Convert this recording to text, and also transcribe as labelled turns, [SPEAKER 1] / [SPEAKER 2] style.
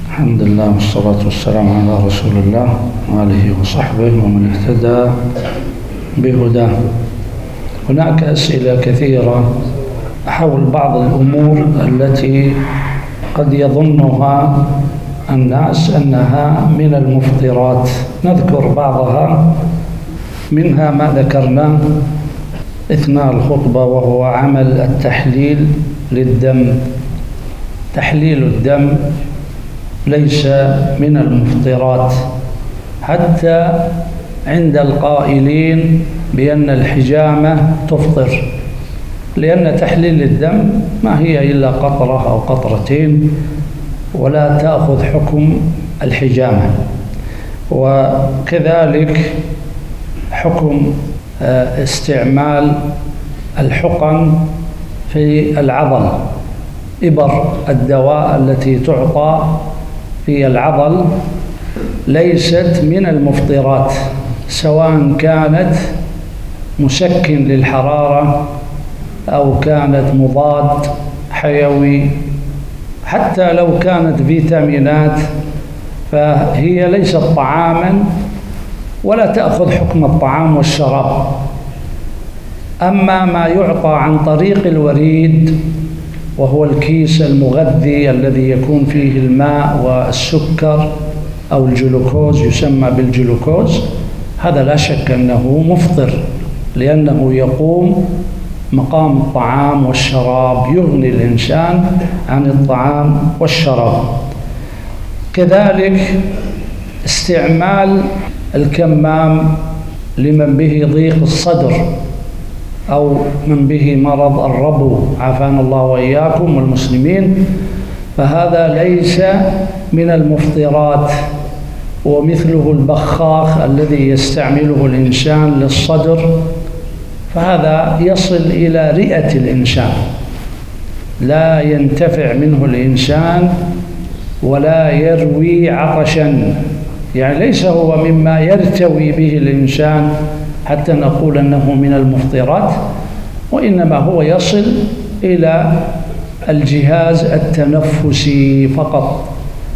[SPEAKER 1] الحمد لله والصلاة والسلام على رسول الله وآله وصحبه ومن اهتدى بهداه. هناك أسئلة كثيرة حول بعض الأمور التي قد يظنها الناس أنها من المفطرات. نذكر بعضها، منها ما ذكرناه أثناء الخطبة وهو عمل التحليل للدم. تحليل الدم ليس من المفطرات حتى عند القائلين بأن الحجامة تفطر، لأن تحليل الدم ما هي إلا قطرة أو قطرتين ولا تأخذ حكم الحجامة. وكذلك حكم استعمال الحقن في العضل، إبر الدواء التي تعطى في العضل ليست من المفطرات، سواء كانت مسكن للحرارة أو كانت مضاد حيوي، حتى لو كانت فيتامينات فهي ليست طعاما ولا تأخذ حكم الطعام والشراب. أما ما يعطى عن طريق الوريد وهو الكيس المغذي الذي يكون فيه الماء والسكر أو الجلوكوز، يسمى بالجلوكوز، هذا لا شك أنه مفطر، لأنه يقوم مقام الطعام والشراب، يغني الإنسان عن الطعام والشراب. كذلك استعمال الكمام لمن به ضيق الصدر أو من به مرض الربو، عافانا الله وإياكم والمسلمين، فهذا ليس من المفطرات. ومثله البخاخ الذي يستعمله الإنسان للصدر، فهذا يصل إلى رئة الإنسان، لا ينتفع منه الإنسان ولا يروي عطشا، يعني ليس هو مما يرتوي به الإنسان حتى نقول أنه من المفطرات، وإنما هو يصل إلى الجهاز التنفسي فقط.